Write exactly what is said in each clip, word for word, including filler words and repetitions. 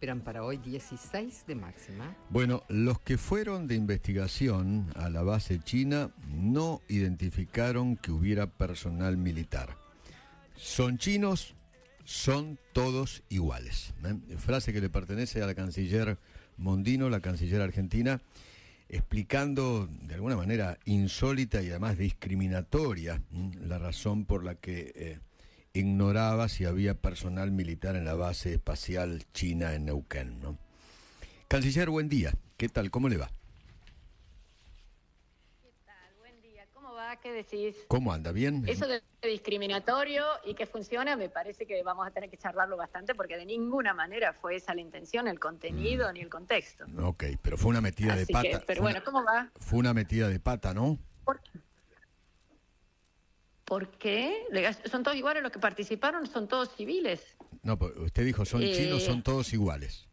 esperan para hoy dieciséis de máxima. Bueno, los que fueron de investigación a la base china no identificaron que hubiera personal militar. Son chinos, son todos iguales. ¿eh? Frase que le pertenece a la canciller Mondino, la canciller argentina, explicando de alguna manera insólita y además discriminatoria ¿eh? la razón por la que eh, ignoraba si había personal militar en la base espacial china en Neuquén, ¿no? Canciller, buen día. ¿Qué tal? ¿Cómo le va? ¿Qué tal? Buen día. ¿Cómo va? ¿Qué decís? ¿Cómo anda? ¿Bien? Eso de discriminatorio y que funciona, me parece que vamos a tener que charlarlo bastante porque de ninguna manera fue esa la intención, el contenido mm. ni el contexto. Ok, pero fue una metida Así de pata. Que, pero fue bueno, una, ¿cómo va? Fue una metida de pata, ¿no? ¿Por qué? ¿Por qué? ¿Son todos iguales los que participaron? ¿Son todos civiles? No, usted dijo, son eh, chinos, son todos iguales.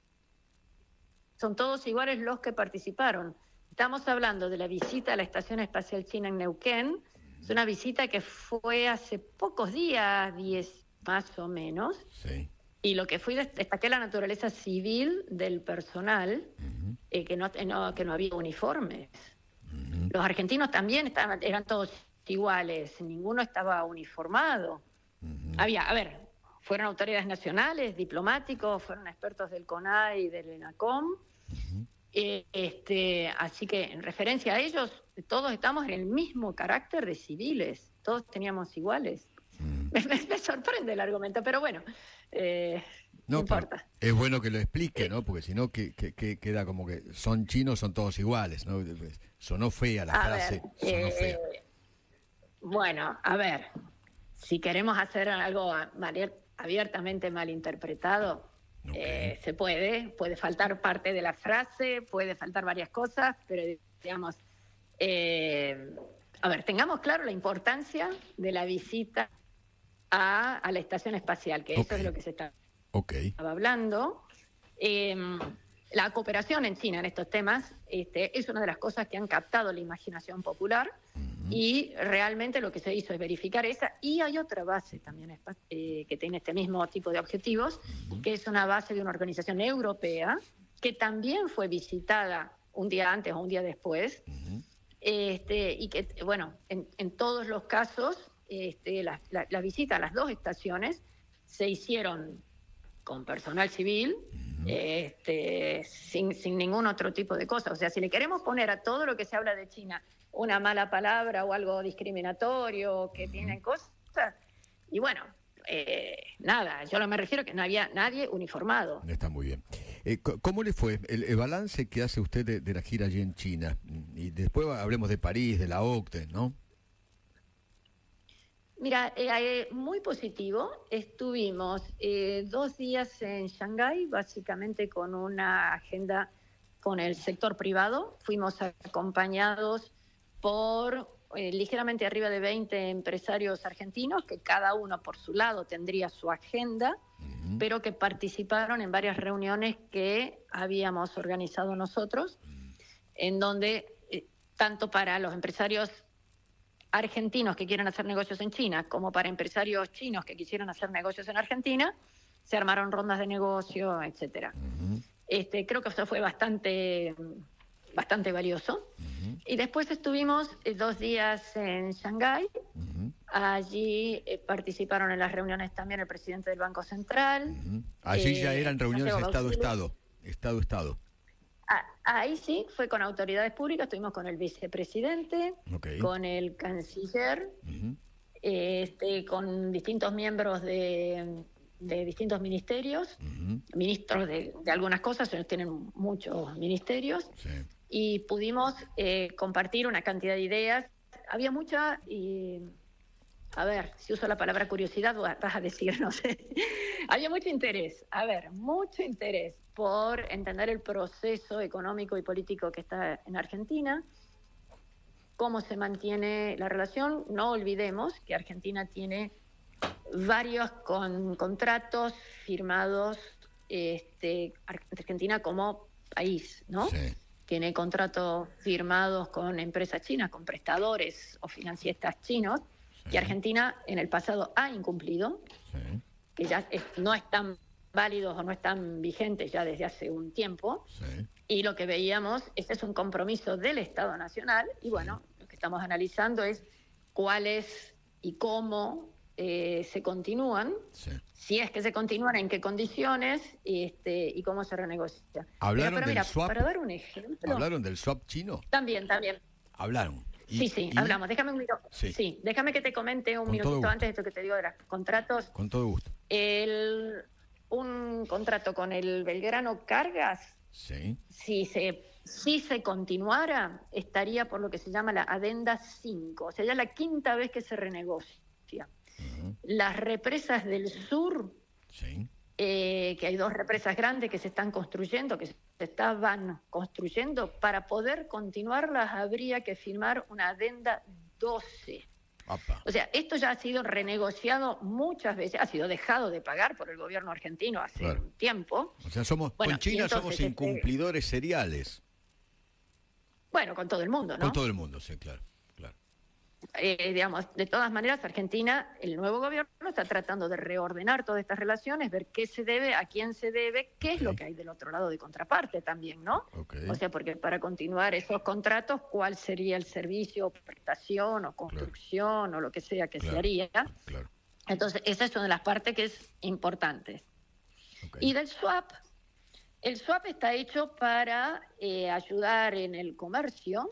Son todos iguales los que participaron. Estamos hablando de la visita a la Estación Espacial China en Neuquén. Es una visita que fue hace pocos días, diez más o menos. Sí. Y lo que fui, destaqué la naturaleza civil del personal, uh-huh. eh, que, no, no, que no había uniformes. Uh-huh. Los argentinos también estaban, eran todos iguales, ninguno estaba uniformado. Uh-huh. Había, a ver, fueron autoridades nacionales, diplomáticos, fueron expertos del CONAI y del ENACOM. Uh-huh. Eh, este, así que en referencia a ellos, todos estamos en el mismo carácter de civiles, todos teníamos iguales. Uh-huh. me, me, me sorprende el argumento, pero bueno, eh, no, no importa. Es bueno que lo explique, ¿no? Porque si no que, que, que queda como que son chinos, son todos iguales, ¿no? Sonó fea la a frase, ver, sonó eh, fea. Bueno, a ver, si queremos hacer algo abiertamente malinterpretado, okay. eh, se puede, puede faltar parte de la frase, puede faltar varias cosas, pero digamos, eh, a ver, tengamos claro la importancia de la visita a, a la estación espacial, que okay. eso es lo que se está okay. estaba hablando. Eh, la cooperación en China en estos temas este, es una de las cosas que han captado la imaginación popular. Y realmente lo que se hizo es verificar esa, y hay otra base también eh, que tiene este mismo tipo de objetivos, uh-huh. que es una base de una organización europea, que también fue visitada un día antes o un día después, uh-huh. este, y que, bueno, en, en todos los casos, este, la, la, la visita a las dos estaciones se hicieron con personal civil, uh-huh. este, sin, sin ningún otro tipo de cosa. O sea, si le queremos poner a todo lo que se habla de China una mala palabra o algo discriminatorio que uh-huh. tienen cosas, y bueno, eh, nada, yo me refiero que no había nadie uniformado. Está muy bien. Eh, ¿Cómo le fue el, el balance que hace usted de, de la gira allí en China? Y después hablemos de París, de la OCDE, ¿no? Mira, eh, muy positivo. Estuvimos eh, dos días en Shanghái, básicamente con una agenda con el sector privado. Fuimos acompañados por eh, ligeramente arriba de veinte empresarios argentinos, que cada uno por su lado tendría su agenda, uh-huh. pero que participaron en varias reuniones que habíamos organizado nosotros, uh-huh. en donde, eh, tanto para los empresarios argentinos que quieren hacer negocios en China, como para empresarios chinos que quisieran hacer negocios en Argentina, se armaron rondas de negocio, etcétera. Uh-huh. Este, creo que eso fue bastante... bastante valioso. Uh-huh. Y después estuvimos eh, dos días en Shanghái. Uh-huh. Allí eh, participaron en las reuniones también el presidente del Banco Central. Uh-huh. Allí eh, ya eran reuniones Estado-Estado. Estado-Estado. Ah, ahí sí, fue con autoridades públicas. Estuvimos con el vicepresidente, okay. con el canciller, uh-huh. este, con distintos miembros de... de distintos ministerios, uh-huh. ministros de, de algunas cosas, ellos tienen muchos ministerios, sí. y pudimos eh, compartir una cantidad de ideas. Había mucha, y a ver, si uso la palabra curiosidad, vas a decir, no sé, había mucho interés, a ver, mucho interés por entender el proceso económico y político que está en Argentina, cómo se mantiene la relación. No olvidemos que Argentina tiene varios con, contratos firmados, este, Argentina como país, ¿no? Sí. Tiene contratos firmados con empresas chinas, con prestadores o financiistas chinos, sí. que Argentina en el pasado ha incumplido, sí. que ya es, no están válidos o no están vigentes ya desde hace un tiempo. Sí. Y lo que veíamos, este es un compromiso del Estado Nacional, y bueno, sí. Lo que estamos analizando es cuáles y cómo eh, se continúan, sí. Si es que se continúan, en qué condiciones y, este, y cómo se renegocia. ¿Hablaron pero, pero del mira, swap? Para dar un ejemplo... ¿Hablaron del swap chino? También, también. ¿Hablaron? ¿Y, sí, sí, y... hablamos. Déjame un minuto. Sí. sí, déjame que te comente un Con minutito antes de esto que te digo de los contratos. Con todo gusto. El, un contrato con el Belgrano Cargas, sí. Si se... Si se continuara, estaría por lo que se llama la adenda cinco, o sea, ya la quinta vez que se renegocia. Uh-huh. Las represas del sur, sí. eh, que hay dos represas grandes que se están construyendo, que se estaban construyendo, para poder continuarlas habría que firmar una adenda doce. Opa. O sea, esto ya ha sido renegociado muchas veces, ha sido dejado de pagar por el gobierno argentino hace claro. un tiempo. O sea, somos bueno, con China entonces, somos incumplidores este, seriales. Bueno, con todo el mundo, ¿no? Con todo el mundo, sí, claro. claro. Eh, digamos, de todas maneras, Argentina, el nuevo gobierno está tratando de reordenar todas estas relaciones, ver qué se debe, a quién se debe, qué okay. es lo que hay del otro lado de contraparte también, ¿no? Okay. O sea, porque para continuar esos contratos, ¿cuál sería el servicio, prestación o construcción claro. o lo que sea que claro. se haría? Claro. Entonces, esa es una de las partes que es importante. Okay. Y del swap... El swap está hecho para eh, ayudar en el comercio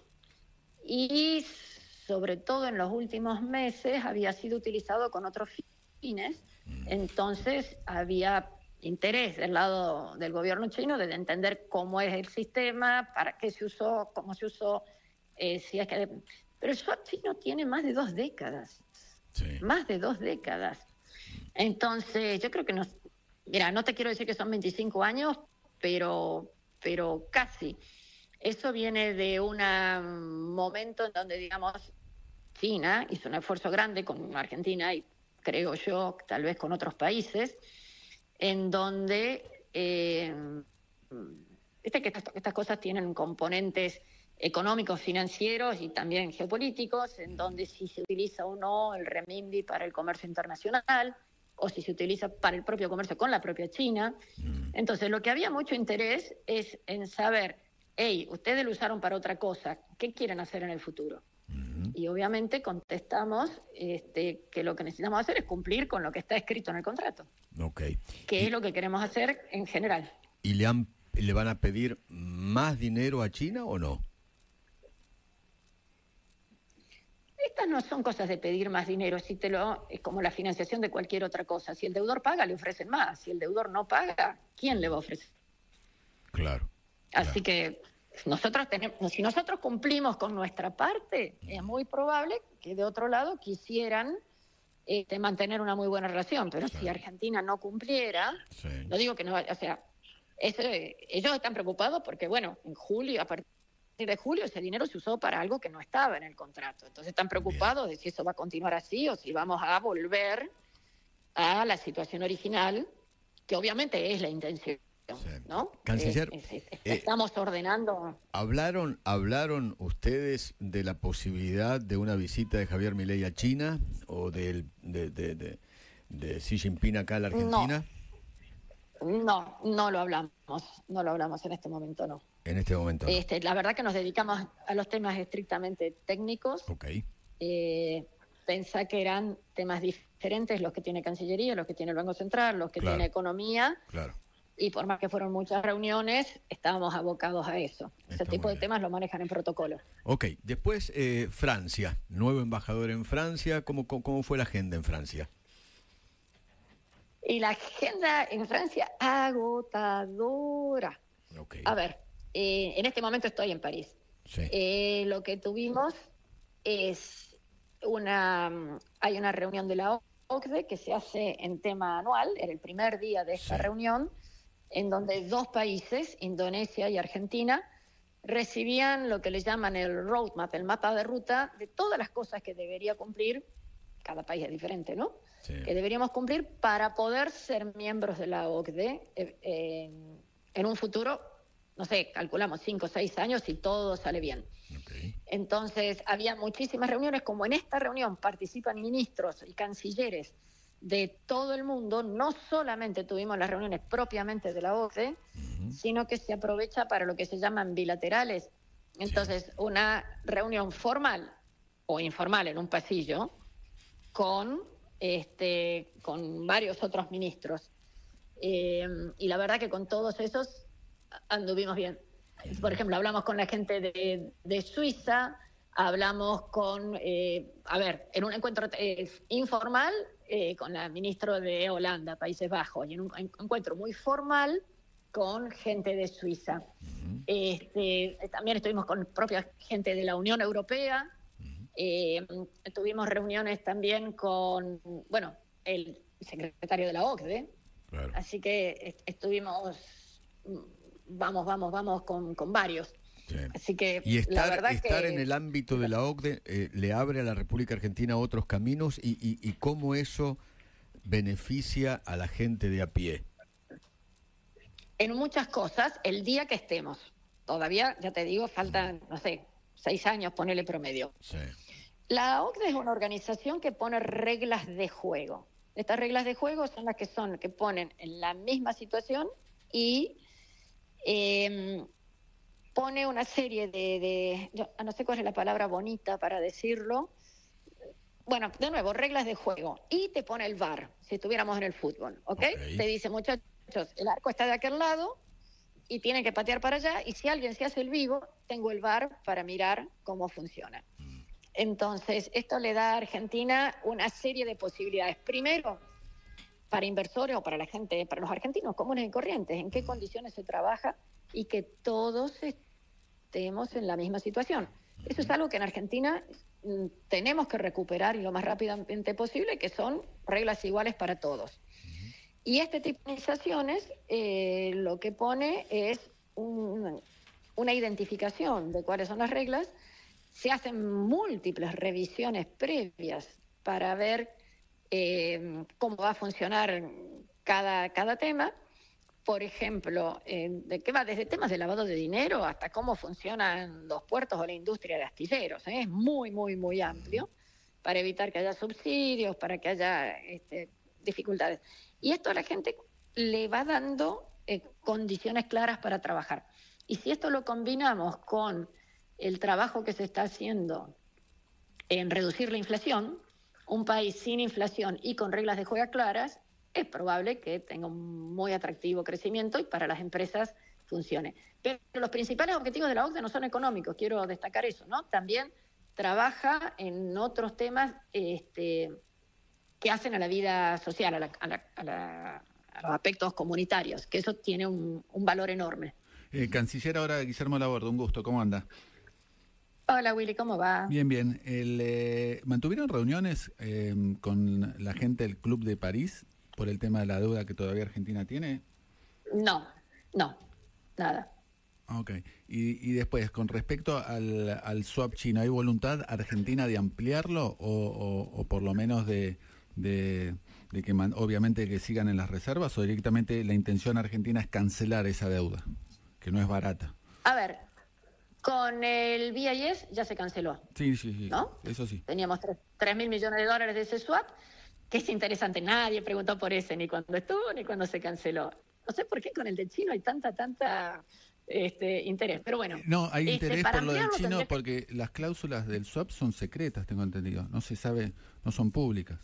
y sobre todo en los últimos meses había sido utilizado con otros fines. Entonces había interés del lado del gobierno chino de entender cómo es el sistema, para qué se usó, cómo se usó, eh, si es que... Pero el swap chino tiene más de dos décadas, sí. más de dos décadas. Entonces yo creo que nos... Mira, no te quiero decir que son veinticinco años, pero pero casi. Eso viene de un momento en donde, digamos, China hizo un esfuerzo grande con Argentina y creo yo, tal vez con otros países, en donde, eh, viste que estas, estas cosas tienen componentes económicos, financieros y también geopolíticos, en donde si se utiliza o no el renminbi para el comercio internacional, o si se utiliza para el propio comercio con la propia China. Entonces, lo que había mucho interés es en saber, hey, ustedes lo usaron para otra cosa, ¿qué quieren hacer en el futuro? Uh-huh. Y obviamente contestamos este, que lo que necesitamos hacer es cumplir con lo que está escrito en el contrato. Okay. Que y, es lo que queremos hacer en general. ¿Y le, han, le van a pedir más dinero a China o no? Estas no son cosas de pedir más dinero, si te lo, es como la financiación de cualquier otra cosa. Si el deudor paga, le ofrecen más. Si el deudor no paga, ¿quién le va a ofrecer? Claro. Así claro. que nosotros tenemos, si nosotros cumplimos con nuestra parte, es muy probable que de otro lado quisieran este, mantener una muy buena relación. Pero sí. Si Argentina no cumpliera, sí. no digo que no, o sea, eso, ellos están preocupados porque, bueno, en julio, a partir de julio ese dinero se usó para algo que no estaba en el contrato. Entonces están preocupados Bien. de si eso va a continuar así o si vamos a volver a la situación original, que obviamente es la intención, sí. ¿no? Canciller, es, es, es, estamos eh, ordenando... ¿Hablaron, ¿Hablaron ustedes de la posibilidad de una visita de Javier Milei a China o del, de, de, de, de Xi Jinping acá a la Argentina? No, no, no lo hablamos, no lo hablamos en este momento, no. En este momento. No. Este, la verdad que nos dedicamos a los temas estrictamente técnicos. Okay. Eh, pensá que eran temas diferentes los que tiene Cancillería, los que tiene el Banco Central, los que claro. tiene Economía. Claro. Y por más que fueron muchas reuniones, estábamos abocados a eso. Ese Está tipo de temas lo manejan en protocolo. Ok, después eh, Francia, nuevo embajador en Francia. ¿Cómo, cómo fue la agenda en Francia? Y la agenda en Francia, agotadora. Okay. A ver, eh, en este momento estoy en París. Sí. Eh, lo que tuvimos es una... Hay una reunión de la O C D E que se hace en tema anual, era el primer día de esta sí. reunión, en donde dos países, Indonesia y Argentina, recibían lo que les llaman el roadmap, el mapa de ruta de todas las cosas que debería cumplir, cada país es diferente, ¿no? Sí. Que deberíamos cumplir para poder ser miembros de la O C D E eh, eh, en un futuro, no sé, calculamos cinco o seis años si todo sale bien. Okay. Entonces, había muchísimas reuniones, como en esta reunión participan ministros y cancilleres de todo el mundo. No solamente tuvimos las reuniones propiamente de la O C D E, uh-huh. sino que se aprovecha para lo que se llaman bilaterales. Entonces, sí. una reunión formal o informal en un pasillo con, este, con varios otros ministros. Eh, y la verdad que con todos esos anduvimos bien. Por ejemplo, hablamos con la gente de, de Suiza, hablamos con, eh, a ver, en un encuentro eh, informal eh, con la ministra de Holanda, Países Bajos, y en un en, encuentro muy formal con gente de Suiza. Uh-huh. Este, también estuvimos con propia gente de la Unión Europea, uh-huh. eh, tuvimos reuniones también con, bueno, el secretario de la O C D E, claro. Así que est- estuvimos, vamos, vamos, vamos con, con varios. Sí. Así que y estar, la verdad estar que... en el ámbito de la O C D E eh, le abre a la República Argentina otros caminos y, y, y cómo eso beneficia a la gente de a pie. En muchas cosas, el día que estemos. Todavía, ya te digo, faltan, no sé, seis años, ponele promedio. Sí. La O C D E es una organización que pone reglas de juego. Estas reglas de juego son las que son, que ponen en la misma situación y eh, pone una serie de, de yo no sé cuál es la palabra bonita para decirlo. Bueno, de nuevo, reglas de juego. Y te pone el V A R, si estuviéramos en el fútbol, ¿ok? okay. Te dice, muchachos, el arco está de aquel lado y tienen que patear para allá, y si alguien se hace el vivo, tengo el V A R para mirar cómo funciona. Entonces, esto le da a Argentina una serie de posibilidades. Primero, para inversores o para la gente, para los argentinos comunes y corrientes, en qué condiciones se trabaja y que todos estemos en la misma situación. Eso es algo que en Argentina mm, tenemos que recuperar y lo más rápidamente posible, que son reglas iguales para todos. Y este tipo de organizaciones eh, lo que pone es un, una identificación de cuáles son las reglas. Se hacen múltiples revisiones previas para ver eh, cómo va a funcionar cada, cada tema. Por ejemplo, eh, de qué va desde temas de lavado de dinero hasta cómo funcionan los puertos o la industria de astilleros. ¿eh? Es muy, muy, muy amplio para evitar que haya subsidios, para que haya este, dificultades. Y esto a la gente le va dando eh, condiciones claras para trabajar. Y si esto lo combinamos con el trabajo que se está haciendo en reducir la inflación, un país sin inflación y con reglas de juego claras, es probable que tenga un muy atractivo crecimiento y para las empresas funcione. Pero los principales objetivos de la O C D E no son económicos, quiero destacar eso, ¿no? También trabaja en otros temas este, que hacen a la vida social, a, la, a, la, a, la, a los aspectos comunitarios, que eso tiene un, un valor enorme. Eh, Canciller, ahora Guillermo Laborde, un gusto, ¿cómo anda? Hola Willy, ¿cómo va? Bien, bien. El, eh, ¿Mantuvieron reuniones eh, con la gente del Club de París por el tema de la deuda que todavía Argentina tiene? No, no, nada. Ok. Y, y después, con respecto al, al swap chino, ¿hay voluntad argentina de ampliarlo o, o, o por lo menos de, de, de que man, obviamente que sigan en las reservas, o directamente la intención argentina es cancelar esa deuda, que no es barata? A ver, con el B I S ya se canceló. Sí, sí, sí. ¿No? Eso sí. Teníamos tres mil millones de dólares de ese swap, que es interesante. Nadie preguntó por ese, ni cuando estuvo, ni cuando se canceló. No sé por qué con el de chino hay tanta, tanta este, interés. Pero bueno. No, hay este, interés por lo del chino tendría... porque las cláusulas del swap son secretas, tengo entendido. No se sabe, no son públicas.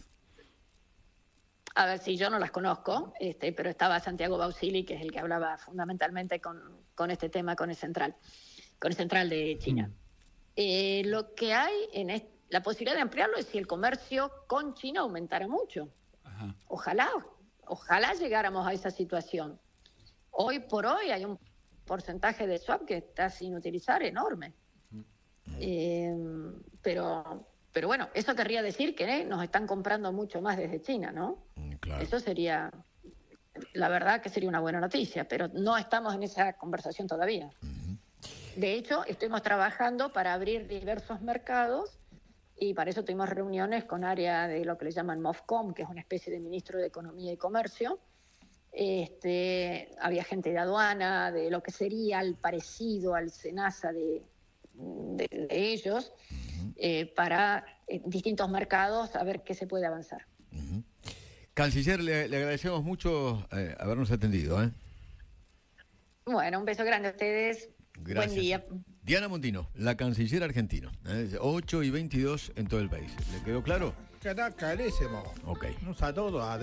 A ver, si yo no las conozco, este, pero estaba Santiago Bausili, que es el que hablaba fundamentalmente con, con este tema, con el central. con el central de China. Mm. Eh, lo que hay en est- la posibilidad de ampliarlo es si el comercio con China aumentara mucho. Ajá. Ojalá, ojalá llegáramos a esa situación. Hoy por hoy hay un porcentaje de swap que está sin utilizar enorme. Mm. Eh, pero, pero bueno, eso querría decir que eh, nos están comprando mucho más desde China, ¿no? Mm, claro. Eso sería, la verdad que sería una buena noticia, pero no estamos en esa conversación todavía. Mm. De hecho, estuvimos trabajando para abrir diversos mercados y para eso tuvimos reuniones con área de lo que le llaman MOFCOM, que es una especie de ministro de Economía y Comercio. Este, había gente de aduana, de lo que sería el parecido al SENASA de, de, de ellos, uh-huh. eh, para eh, distintos mercados a ver qué se puede avanzar. Uh-huh. Canciller, le, le agradecemos mucho eh, habernos atendido. ¿eh? Bueno, un beso grande a ustedes. Gracias. Buen día. Diana Mondino, la canciller argentina. ¿eh? ocho y veintidós en todo el país. ¿Le quedó claro? Queda clarísimo. Ok. Un saludo a